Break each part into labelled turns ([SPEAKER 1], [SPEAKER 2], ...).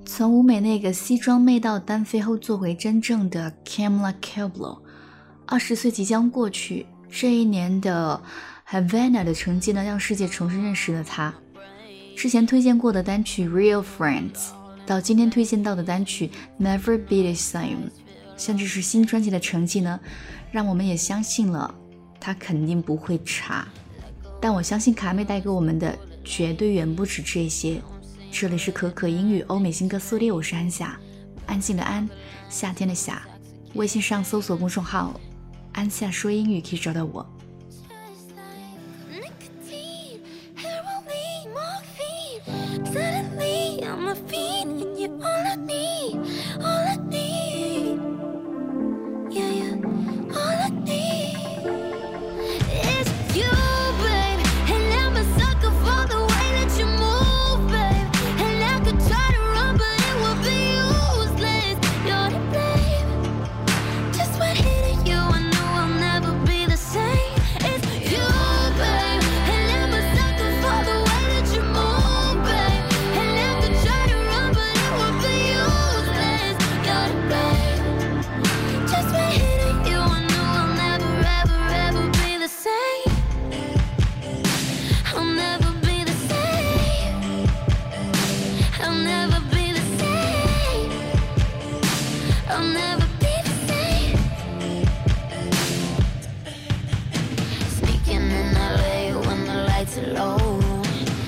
[SPEAKER 1] 从舞美那个西装妹到单飞后做回真正的 Camila Cabello， 20岁即将过去，这一年的 Havana 的成绩呢，让世界重新认识了她。之前推荐过的单曲 Real Friends， 到今天推荐到的单曲 Never Be the Same， 甚至是新专辑的成绩呢，让我们也相信了她肯定不会差。但我相信卡妹带给我们的绝对远不止这些。这里是可可英语欧美新歌速列，我是安夏，安静的安，夏天的夏。微信上搜索公众号安夏说英语可以找到我。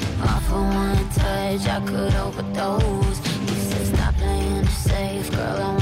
[SPEAKER 2] I could overdose. You said stop playing it safe, girl.